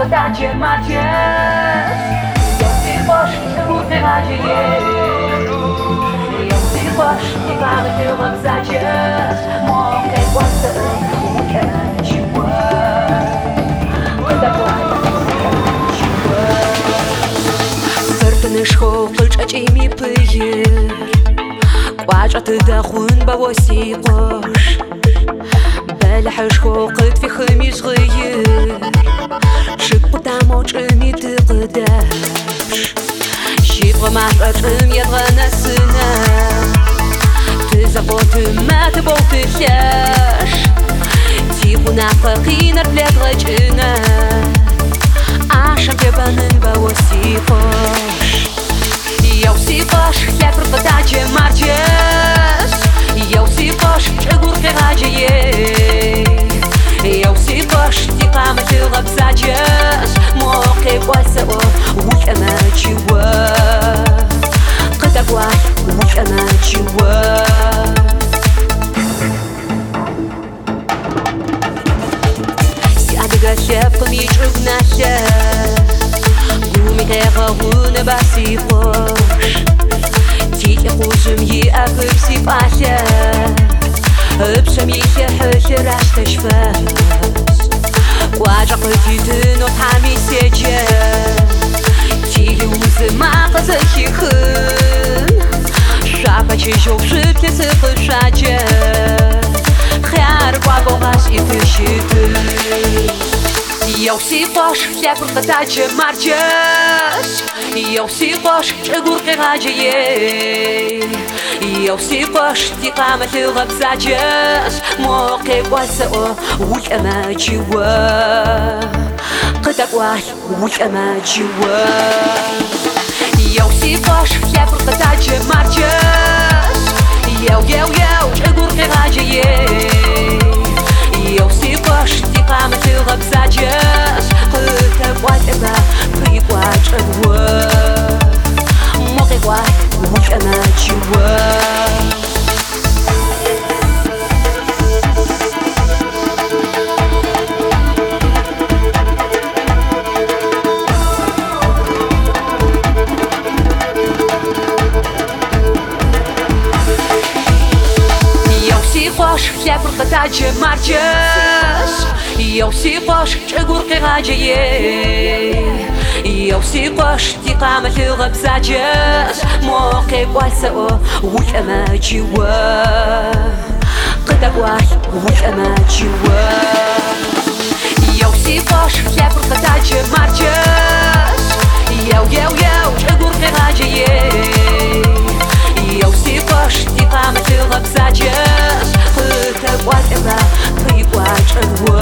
Dacie macie Josy poszli główne nadzieje Josy poszli mamy tylko w zadzie Mogę głosy ukręciła Когда уkręciła Сыртыны шхо қылчач ими пыйыр Қуачаты да хун бавоси қош Бәлі шхо қыт фихы миш ғыйыр Шықпытамоч ими тықыдаш Шипғымаш ачым едғанасына Ты заботы мәті болты хяш Тихуна қақинар плеглачына Ашам пебанын бавоси қош Eu si poș, chiar propătace marges Eu si poș, чегур пегаджа ей Eu si poș, типа матыла бзаджес Моке бойся о, уйана чего Кытагуай, уйана чего Сядыга шепками чугнася Гумитега гуна баси пош Тихе хужим yi akıp sipahya Öpsem yike höşe raştaşfaz Kuacak ötüdün o tami sece Tihi uzıma kızı hikın Şapaçı şovşıp kesi kışacı Хяр бабогаш и тышитын Eu si poș, chiar propătace marges Eu si poș, чегур пегаджа ей Eu si poș, типа матыла бзаджес Моке бойся о, уйана чего Кытагуай, уйана чего Eu si poș, chiar propătace marges Eu, чегур пегаджа ей Eu si poș, типа матыла бзаджес Кытагуай, это прикуач агуа Моке гуай, уйана чего Я пропătace marges Eu si poș, чегур пегаджа ей Eu si poș, типа матыла бзаджес Моке бойся о, уйана чего Кытагуай, уйана чего Eu si poș, я пропătace marges Eu, чегур пегаджа ей Eu si poș, типа матыла бзаджес Кытагуай, это прикуач агуа